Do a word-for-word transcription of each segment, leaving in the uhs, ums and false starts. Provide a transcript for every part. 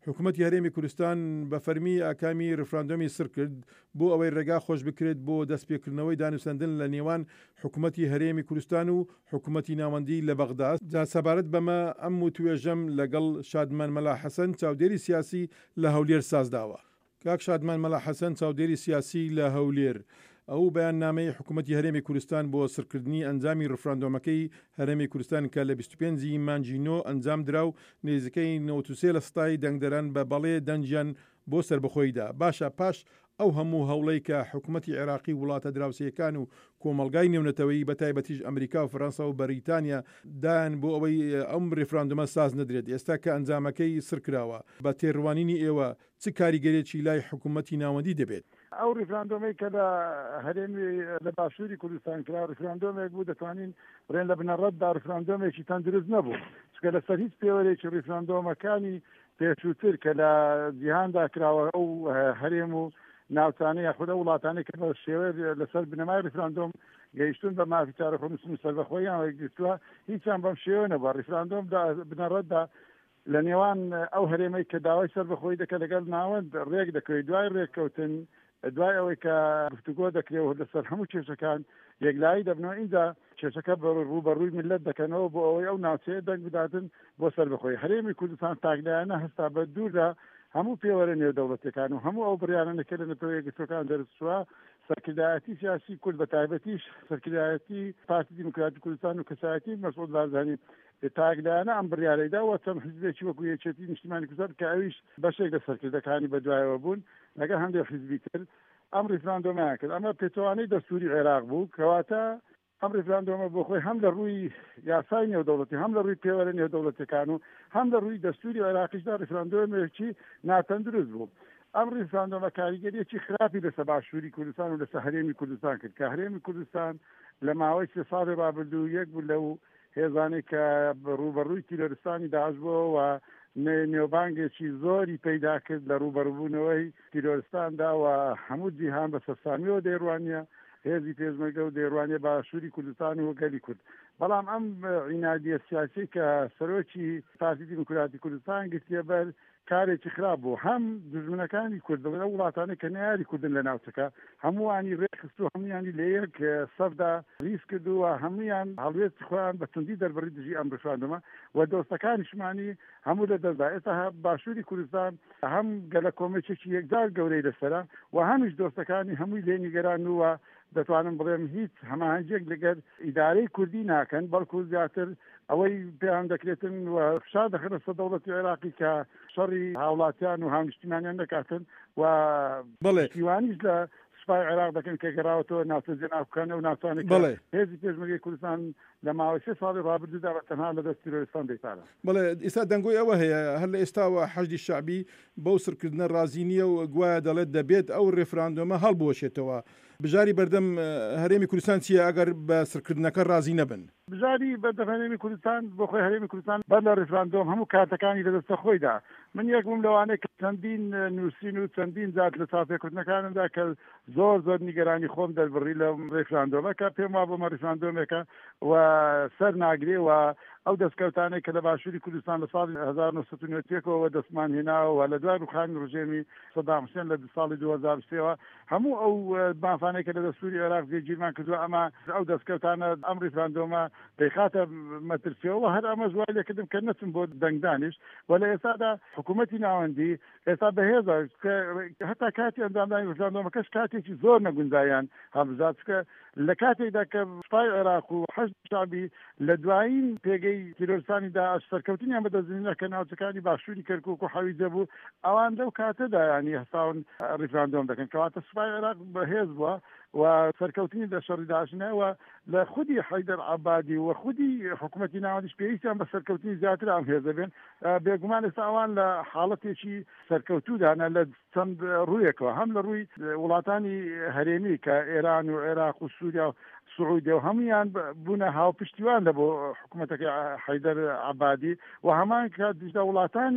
حکوومەتی هەرێمی کوردستان بە فەرمی ئاکامی ڕفراندۆمی سر کرد بۆ ئەوەی ڕێگا خۆش بکرێت بۆ دەستپێکردنەوەی دانووسەندن لە نێوان حکوومەتی هەرێمی کوردستان و حکوومەتی ناوەندی لە بەغداد. جا سەبارەت بەمە ئەم و توێژەم لەگەڵ شادمان مەلا حەسەن چاودێری سیاسی لە هەولێر سازداوە. کاک شادمان مەلا حەسەن چاودێری سیاسی لە هەولێر، ئەو بەیان نامەی حکوومەتی هەرێمی کوردستان بۆ سرکردنی ئەنجامی ڕفراندۆمەکەی هەرێمی کوردستان کە لە بیست و پێنجی مانگی نۆ ئەنجام درا و نێزەکەی نەوەت و سێ لە سەدای دەنگدەران بە بەڵێ دەنجیان بۆ سربەخۆیدا. باشە پاش ئەو هەموو هەوڵەی کە حکوومەتی عێراقی وڵاتە دراوسەکان و کۆمەلگای نێونەتەوەی بە تایبەتیش ئەمریکا و فەڕەنسا و بەریتانیا دان بۆ ئەوەی ئەم ڕفراندۆمە ساز نەدرێت، ئێستا کە ئەنجامەکەی سرکراوە، بە تێڕوانینی ئێوە چ کاریگەرێکی لای حکوومەتی ناوەندی دەبێت؟ ئەو ڕفراندۆمەی کە لە هەرێمی لە باشووری کوردستان کرا ڕفراندۆمێک بوو، دەتوانین بڕێن لە بنەڕەتدا ڕفراندۆمێکی تەندروست نەبوو، چکە لەسەر هیچ پێوەرێکی ڕفراندۆمەکانی پێشووتر کە لە جیهاندا کراوە ئەو هەرێم و ناوچانەی خودە وڵاتانەی کە بە شێوەیە لەسەر بنەمای ڕفراندۆم گەیشتون بە مافی چارەخۆنووس و سەربەخۆییان وەرگرتووە، هیچیان بەم شێوە نەبووە. ڕفراندۆم بنەڕەتدا لە نێوان ئەو هەرێمەی کە داوای سەربەخۆیی دەکە لەگەڵ ناوەند ڕێک دەکەوێت، دوای ڕێککەوتن دوای ئەوەی کە گفتوگۆ دەکرێت لەسەر هەموو کێشەکان یەکلایی دەبنەوە، اینجا کێشەکە ڕوبەڕووی ملت دەکەنەوە بۆ ئەوەی ئەو ناوچەیە دەنگ بداتن بۆ سەربەخۆیی. هەرێمی کوردستان تاکلایانە هەستا بە دووردا هەموو پێوەرە نێودەوڵەتەکان و هەموو ئەو بڕیارانەکە لە نەتەوە یەکگرتوەکان دەرچووە، سەرکردایەتی سیاسی کورد بە تایبەتیش سەرکردایەتی پارتی دیموکراتی کوردستان و کەسایەتی مەسعود بارزانی تاکلایانە ئەم بڕیارەیدا وە چەند حیزبێکی وەکو یەکێتی نیشتیمانی کوردستان کە ئەویش بەشێک لە سەرکردەکانی بەدوایەوە بوون لەگەڵ هەندێک حیزبی تر ئەم ڕفراندۆمەیان کرد. ئەمە پێچەوانەی دەستوری عێراق بوو، کەواتە ئەم ڕفراندۆمە بۆ خۆی هەم لە ڕووی یاسای نێودەوڵەتی، هەم لە ڕووی پێوەرە نێودەوڵەتەکان و هەم لە ڕووی دەستوری عێراقیشدا ڕفراندۆمێکی ناتەندروست بوو. ئەم ڕفراندۆمە کاریگەریەکی خراپی لەسەر باشووری کوردستان و لەسەر هەرێمی کوردستان کرد کە هەرێمی کوردستان لە ماوەی سێ ساڵی ڕابردوو یەک بوو لەو هێزانەی کە ڕوبەڕووی تیرۆریستانی داعش بووە و نێوبانگێکی زۆری پەیدا کرد لە ڕوبەڕووبوونەوەی تیرۆریستاندا و هەموو جیهان بە سەرسامیەوە دەیڕوانیە هێزی پێشمەرگە و دەیڕوانیە باشووری کوردستان و گەلی کورد. بەڵام ئەم عینادیە سیاسی کە سەرۆکی پارتی دیموکراتی کوردستان گرتیە بەر کارێکی خراپ بوو، هەم دژمنەکانی کورد لە وڵاتانەی کە نەیاری کوردن لە ناوچەکە هەمووانی ڕێخست و هەموویانی لە یەک سەردا ریس کرد و هەموویان هەڵوێستی خۆیان بە توندی دەربڕی دژی ئەم ڕفراندۆمە و دۆستەکانیشمانی هەموو لە دەستدا. ئێستا باشووری کوردستان هەم گەلە کۆمەچێکی یەکجار گەورەی لەسەرە و هەمیش دۆستەکانی هەمووی لێ نیگەران و دەتوانم بڵێم هیچ هەماهەنگێک لەگەر ئیدارەی کوردی ناکەن، بەڵکو زیاتر ئەوەی پێیان دەکرێتن و فشار دەخەنە سەر دەوڵەتی عێراقی کە شەڕی هاوڵاتیان و هاونیشتیمانیان دەکاتن و پشتیوانیش لە سوپای عێراق دەکەن کە گەڕاوەتەوە ناوچە جێناوکەنە و ناوچانێک هێزی پێشمەرگەی کوردستان لە ماوەی سێ ساڵی ڕابردوودا بە تەنها لە دەست تیرۆریستان دەیتارە. بەڵێ ئێستا دەنگۆی ئەوە هەیە هەر لە ئێستاوە حەشدی شەعبی بەو سرکردنە رازی نییە و گوایە دەڵێت دەبێت ئەو ڕێفراندۆمە هەڵبوەشێتەوە. بژاری بەردەم هەرێمی کوردستان چییە ئەگەر بە سرکردنەکە رازی نەبن؟ بژاری بەردەم هەرێمی کوردستان بۆ خۆی هەرێمی کوردستان بەر لە ڕێفراندۆم هەموو کارتەکانی لەدەستە خۆیدا. من یەک بووم لەوانەیە کە چەندین نووسین و چەندین جات لە چاپێکردنەکانمدا کە زۆر زۆر نیگەرانی خۆم دەربڕی لە ڕێفراندۆمە کە پێم وا بۆمە ڕێفراندۆمێکە و سەر ناگرێ و ئەو دەستکەوتانەی کە لە باشووری کوردستان لە ساڵی هەزار و نۆ سەد و نۆ دەستمان هێناوە لە دوای ڕوخانی ڕژێمی سەدام حوسێن لە ساڵی دوو هەزار و سێ هەموو ئەو بانفانەی کە لە دەستوری عێراق جێگیرمان کردووە ئەمە ئەو دەستکەوتانە ئەم ڕێفراندۆمە دەیخاتە مەترسیەوە هەر ئەمە زوای لێکردم کە نەچم بۆ دەنگدانیش و لە ئێستادا حکوومەتی ناوەندی ئێستا بەهێزە هەتا کاتی ئەنجامدانی ڕێفراندۆمەکەش کاتێکی زۆر نەگونجایان هەڵبژات کە لە کاتێکدا کە سوپای عێراق و حەشد شەعبی لە دوایین پێگەی تیرۆریستانیدا سەرکەوتنیان بەدەستێنینە کە ناوچەکانی باشووری کەرکووک و حەویجە بوو ئەوان لەو کاتەدا ینی هەستاون ڕێفراندۆم دەکەن کەواتە سوپای عێراق بەهێز بووە و سەرکەوتنی لە شەڕی داعشنەوە لە خودی حەیدەر عەبادی و خودی حکوومەتی ناوەندیش پێویستیان بە سەرکەوتنی زیاتر ئەم هێزە بێن. بێگومان ئێستا ئەوان لە حاڵەتێکی سەرکەوتوودانە لە چەند ڕوویەکەوە، هەم لە ڕووی وڵاتانی هەرێمی کە ئێران و عێراق و سووریا و سعودی و هەمویان بوونە هاوپشتیوان لە بۆ حکوومەتەکەی حەیدەر عەبادی و هەمان کات دیژدا وڵاتانی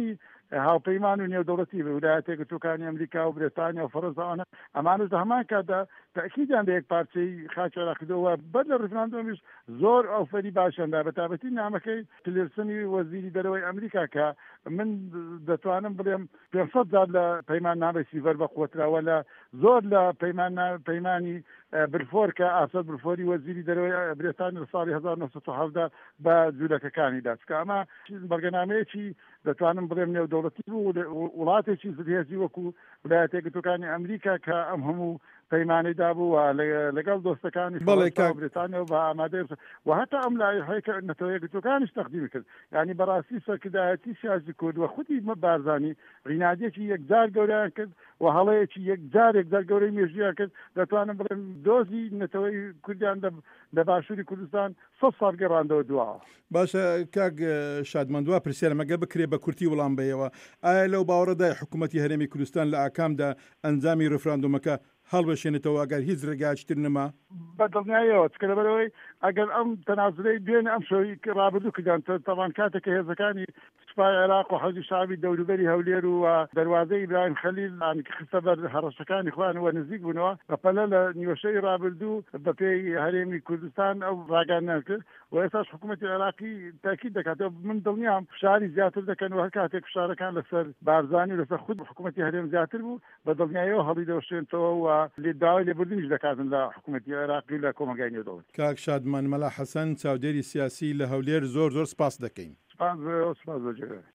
هاوپەیمان و نێودەوڵەتی ویلایەتە یەکگرتووەکانی ئەمریکا و برێتانیا و فەڕەنسا ئەمانش لە هەمان کاتدا تاکیدیان لە یەک پارچەی خاکی عێراقیەوە بەر لە ڕفراندۆمیش زۆر ئەوفەری باشەندا بە تابەتی نامەکەی تیلرسنی وەزیری دەرەوەی ئەمریکا کە من دەتوانم بڵێم پێنجسەد جار لە پەیمان نامەی سیڤەر بەخۆتراوە لە زۆر لە پەیمانی برفۆر کە ئاسەد برفۆری وەزیری دەرەوەی برێتانی لە ساڵی هەزار و نۆ سەد و حەڤدە بە جوولەکەکانیدا چکە ئەمە بەڵگەنامەیەکی دەتوانم بڵێم نێودەوڵەتی بوو وڵاتێکی زهێزی وەکو ویلایەتە یەکگرتووەکانی ئەمریکا کە ئەم هەموو پەیمانەیدا بوو لەگەڵ دۆستەکانی برێتانیا و بە ئامادە و هەتا ئەم لایحەیە کە نەتەوە یەکگرتووەکانیش تەقدیم کرد یعنی بەڕاستی سەرکردایەتی سیاسی کورد وە خودی مە بارزانی ڕینادێکی یەکجار گەوریان کرد و هەڵەیەکی یەکجار یەکجار گەورەی مێژویان کرد دەتوانم بڵێم دۆزی نەتەوەی کوردیان لە باشووری کوردستان سەد ساڵ گەڕاندەوە دواوە. باشە کاک شادمەندوا پرسیارمەگە بکرێ بە کورتی وەڵام بەیەوە ئایا لەو باوەڕەدای حکوومەتی هەرێمی کوردستان لە ئاکامدا ئەنجامی ڕفراندۆمەکە هەڵبەشێنێتەوە ئەگەر هیچ ڕێگاچتر نەما بە دڵنیایەوە چکە لەبەرەوەی ئەگەر ئەم تەنازلەی دوێن ئەم شەوی ڕابردوو کردیان تەوان کاتێککە هێزەکانی سوپای عێراق و حەوزی شعبی دەوروبەری هەولێر و دەواازەی ئیبراهیم خەلیل خستە بەر هەڕەشەکانی خوانەوە نزیک بوونەوە بەپەلە لە نیوەشەی ڕابردوو بە پێی هەرێمی کوردستان ئەو ڕاگەاندنیان کرد و ئێستاش حکوومەتی عێراقی تاکید دەکاتەوە من دڵنیام فشاری زیاتر دەکەن و هەر کاتێک فشارەکان لەسەر بارزانی و لەسەر خود حکوومەتی هەرێم زیاتر بوو بە دڵنیایەوە هەڵی دەوەشێنەوە و لێداوای لێبوردنیش دەکاتن لە حکوومەتی عێراقی لە کۆمەلگای نێودەوڵەتی. کاک شادمان مەلا حەسەن چاودێری سیاسی لە هەولێر زۆر زۆر سپاس دەکەین. سپاس سپاس بەجێ.